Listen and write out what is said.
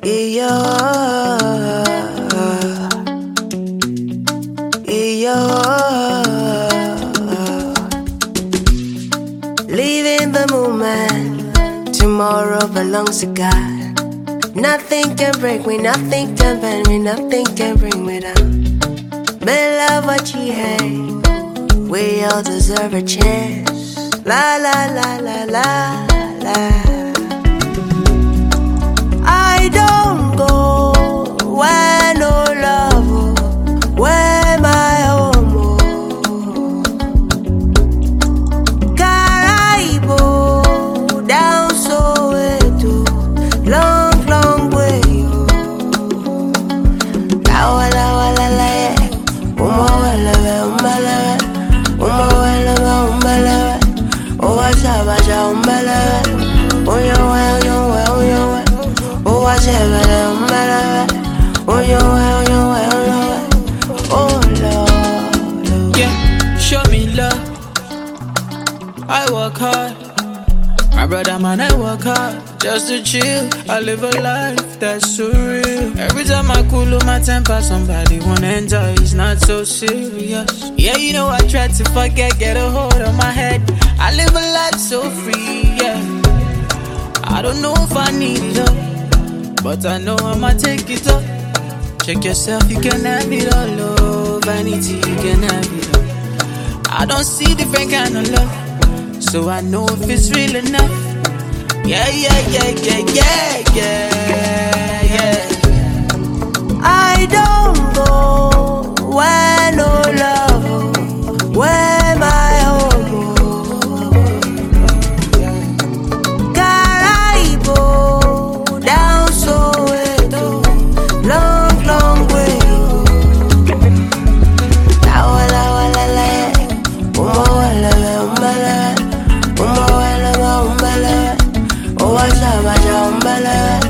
Yeah, yeah. Leaving the moment, tomorrow belongs to God. Nothing can break me, nothing can bend me, nothing can bring me down. May love what you hate, we all deserve a chance. La la la la la la. I don't go where no love, where my home. Caraibo, down Soweto, long, long way. La wala wala la yeah, umalewe, oh washa umalewe, oh oh Lord. Yeah, show me love. I work hard. My brother man, I work hard just to chill. I live a life that's surreal. Every time I cool my temper, somebody wanna enjoy. It's not so serious. Yeah, you know I try to forget, get a hold of my head. I live a life so free. Yeah, I don't know if I need it all, but I know I'ma take it up. Check yourself, you can have it all. Oh, vanity, you can have it all. I don't see different kind of love, so I know if it's real enough. Yeah, yeah, yeah, yeah, yeah, yeah, yeah. I don't go where no love, where my home. Caraibo, down Soweto, long, long way. La wala wala la yeah, umalewe, oh washa umbalewe.